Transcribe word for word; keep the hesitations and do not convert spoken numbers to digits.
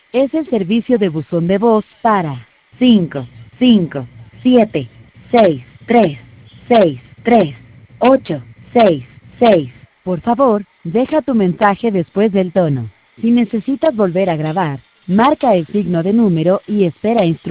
es el servicio de buzón de voz para cinco, cinco, siete, seis, tres, seis, tres, ocho, seis, seis. Por favor, deja tu mensaje después del tono. Si necesitas volver a grabar, marca el signo de número y espera instrucciones.